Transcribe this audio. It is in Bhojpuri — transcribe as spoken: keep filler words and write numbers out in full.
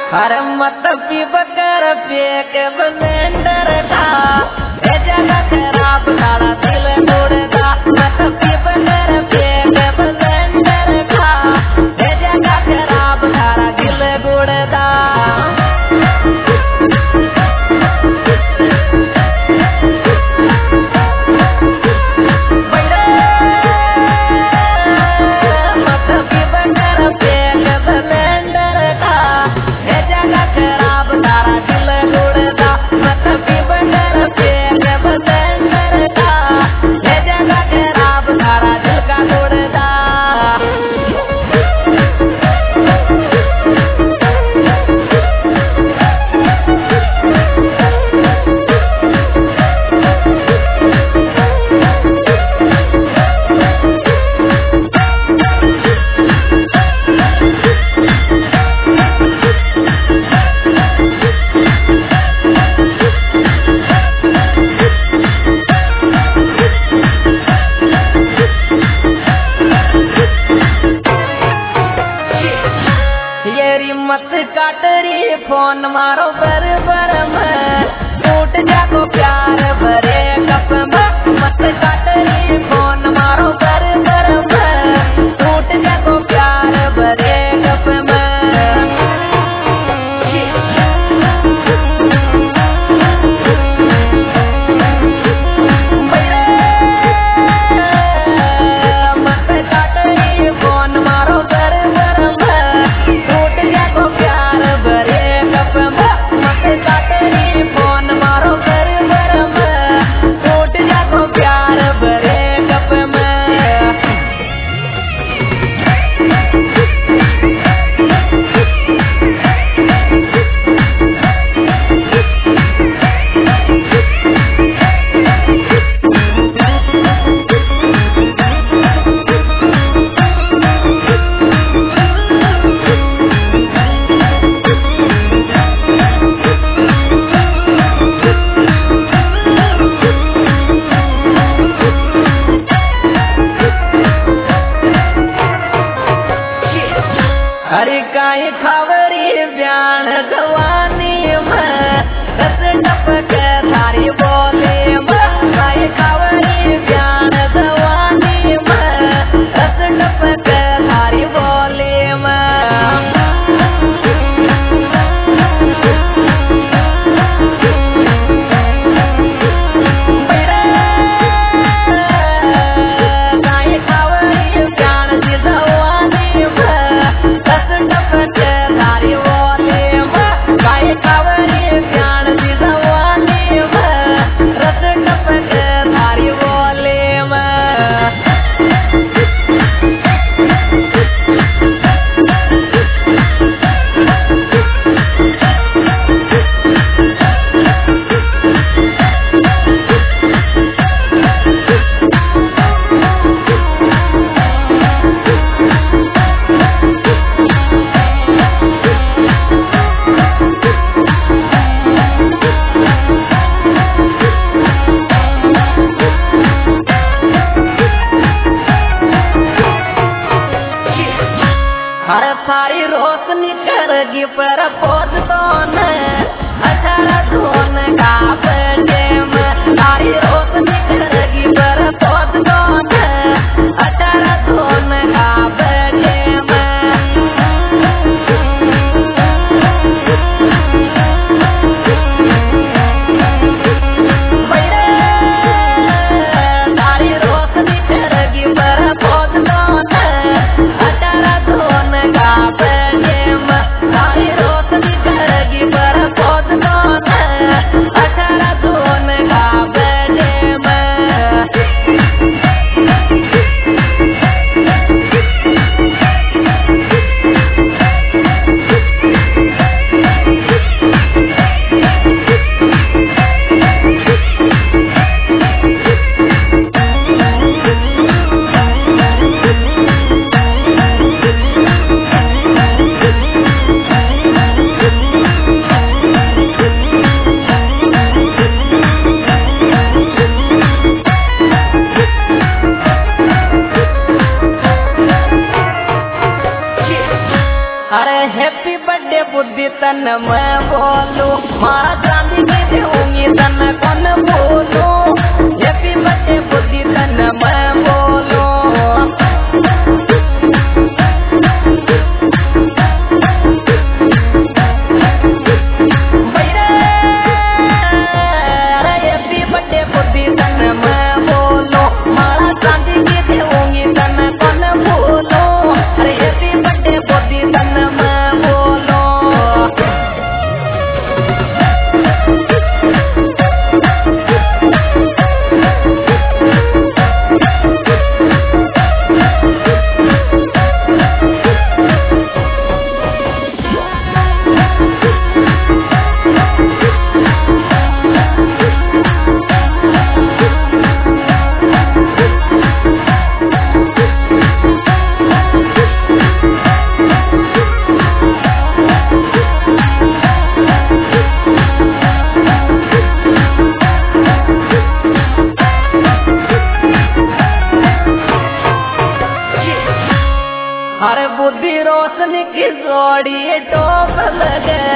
अरे मत पी बकर फेंक ब्लेंडर का ए जगह खराब तारा दिल तोड़ेगा। मत पी बकर फेंक ब्लेंडर का ए जगह खराब तारा दिल तोड़ेगा। मत काटरी फोन मारो बर बर में टूट जाको प्यार भरे कप में। मत काटरी फोन मारो बर बर में टूट जाको प्यार भरे कप में। मत काटरी फोन मारो बर बर में टूट जाको प्यार भरे कप में। मत काटरी फोन मारो बर बर में टूट जाको प्यार भरे कप में। अरे काई खबरी ब्यान जवानी में रस टपक थारी बोले में। काई खबरी ब्यान जवानी में रस टपक थारी बोले में। काई खबरी ब्यान जवानी में रस टपक थारी बोले में। काई खबरी ब्यान जवानी में रस टपक थारी बोले में। हर थारी रोशनी करगी पर पोज दोन अठारह धोन का बजे में। थारी रोशनी करगी पर पोज दोन अठारह धोन का बजे में। थारी रोशनी करगी पर पोज दोन अठारह धोन का बजे में। थारी रोशनी करगी पर पोज दोन अठारह तन मैं बोलूं, मारा चांदी की दूंगी तन कौन बोलूं, हैप्पी बर्थडे बुद्धि तन मैं बोलूं। हैप्पी बर्थडे बुद्धि तन मैं बोलूं, मारा चांदी की दूंगी तन कौन बोलूं, अरे हैप्पी बर्थडे बुद्धि तन मैं बोलूं। हर बुद्धि रोशनी की जोड़ी टोप लगे